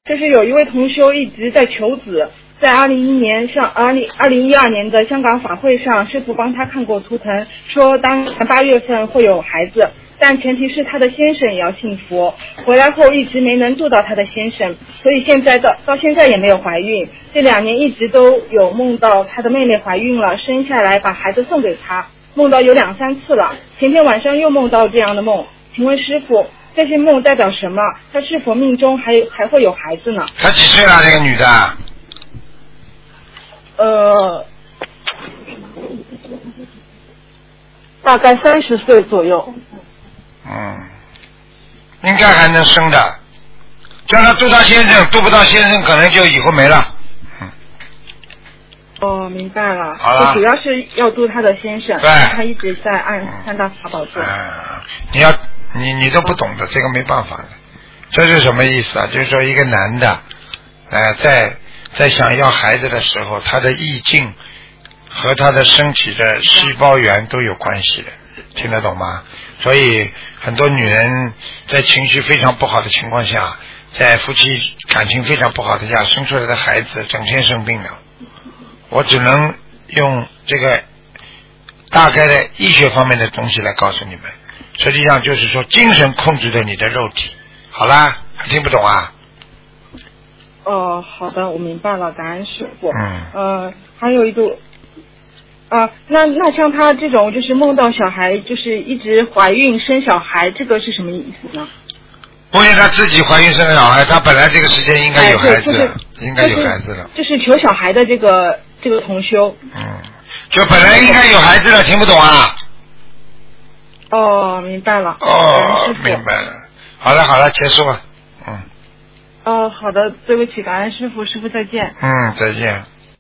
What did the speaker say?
就是有一位同修一直在求子，在2012年的香港法会上，师父帮他看过图腾，说当年8月份会有孩子，但前提是他的先生也要信佛。回来后一直没能度到他的先生，所以现在到现在也没有怀孕。这2年一直都有梦到他的妹妹怀孕了，生下来把孩子送给他，梦到有2、3次了。前天晚上又梦到这样的梦，请问师父，这些梦代表什么？他是否命中还会有孩子呢？ 他几岁了？这个女的？ 大概30岁左右。 应该还能生的，叫他度他先生，度不到先生可能就以后没了。 明白了。 好了， 主要是要度他的先生， 对， 他一直在按3大法宝做。 你都不懂的，这个没办法的。这是什么意思啊？就是说一个男的，在想要孩子的时候，他的意境和他的身体的细胞源都有关系的，听得懂吗？所以很多女人在情绪非常不好的情况下，在夫妻感情非常不好的下生出来的孩子整天生病了。我只能用这个大概的医学方面的东西来告诉你们，实际上就是说精神控制着你的肉体。好啦，还听不懂啊？ 好的，我明白了，感恩师父。还有一个那像他这种就是梦到小孩就是一直怀孕生小孩，这个是什么意思呢？ 不是他自己怀孕生小孩，他本来这个时间应该有孩子了，应该有孩子了。 就是求小孩的这个同修。 就本来应该有孩子了，听不懂啊？ 明白了。 明白了。好了，结束了。 好的，对不起，感恩师父，师父再见。 再见。